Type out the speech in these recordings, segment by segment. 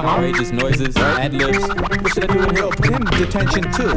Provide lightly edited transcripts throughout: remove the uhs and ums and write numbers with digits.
outrageous noises, ad-libs. What should I do with him? Put him in detention too.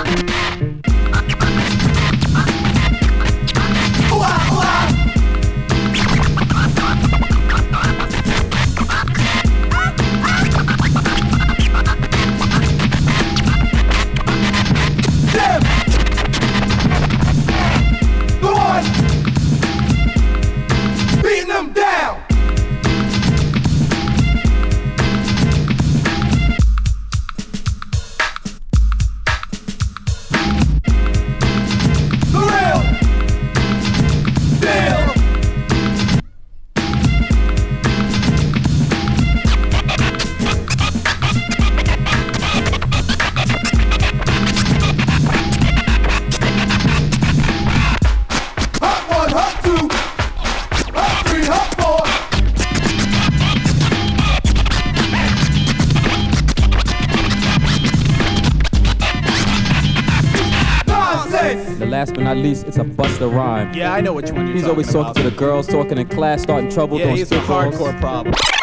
Last but not least, it's a Busta Rhyme. Yeah, I know which one you're He's always talking to the girls, talking in class, starting trouble. Yeah, he's a hardcore problem.